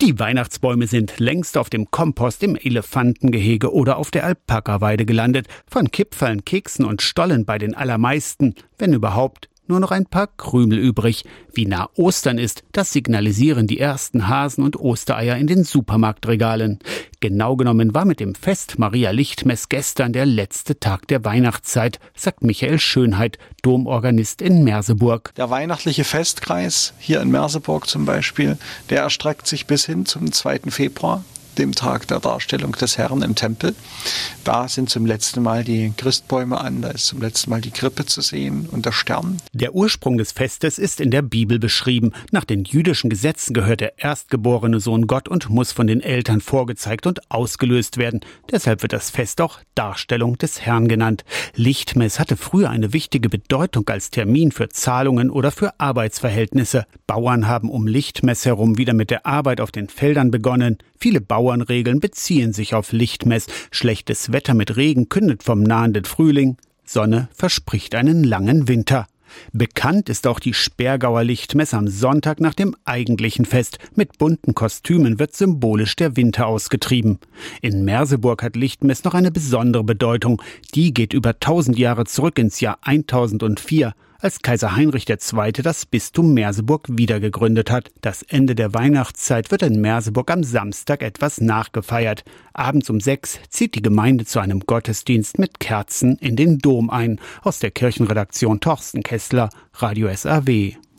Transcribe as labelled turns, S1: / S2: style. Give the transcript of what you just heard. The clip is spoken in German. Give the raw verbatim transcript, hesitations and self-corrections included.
S1: Die Weihnachtsbäume sind längst auf dem Kompost im Elefantengehege oder auf der Alpakaweide gelandet. Von Kipferln, Keksen und Stollen bei den allermeisten, wenn überhaupt, nur noch ein paar Krümel übrig. Wie nah Ostern ist, das signalisieren die ersten Hasen und Ostereier in den Supermarktregalen. Genau genommen war mit dem Fest Maria Lichtmess gestern der letzte Tag der Weihnachtszeit, sagt Michael Schönheit, Domorganist in Merseburg.
S2: Der weihnachtliche Festkreis, hier in Merseburg zum Beispiel, der erstreckt sich bis hin zum zweiten Februar. Dem Tag der Darstellung des Herrn im Tempel. Da sind zum letzten Mal die Christbäume an, da ist zum letzten Mal die Krippe zu sehen und der Stern.
S1: Der Ursprung des Festes ist in der Bibel beschrieben. Nach den jüdischen Gesetzen gehört der erstgeborene Sohn Gott und muss von den Eltern vorgezeigt und ausgelöst werden. Deshalb wird das Fest auch Darstellung des Herrn genannt. Lichtmess hatte früher eine wichtige Bedeutung als Termin für Zahlungen oder für Arbeitsverhältnisse. Bauern haben um Lichtmess herum wieder mit der Arbeit auf den Feldern begonnen. Viele Bauernregeln beziehen sich auf Lichtmess. Schlechtes Wetter mit Regen kündet vom nahenden Frühling. Sonne verspricht einen langen Winter. Bekannt ist auch die Sperrgauer Lichtmess am Sonntag nach dem eigentlichen Fest. Mit bunten Kostümen wird symbolisch der Winter ausgetrieben. In Merseburg hat Lichtmess noch eine besondere Bedeutung. Die geht über tausend Jahre zurück ins Jahr eintausendvier. Als Kaiser Heinrich der Zweite das Bistum Merseburg wiedergegründet hat. Das Ende der Weihnachtszeit wird in Merseburg am Samstag etwas nachgefeiert. Abends um sechs zieht die Gemeinde zu einem Gottesdienst mit Kerzen in den Dom ein. Aus der Kirchenredaktion Torsten Kessler, Radio S A W.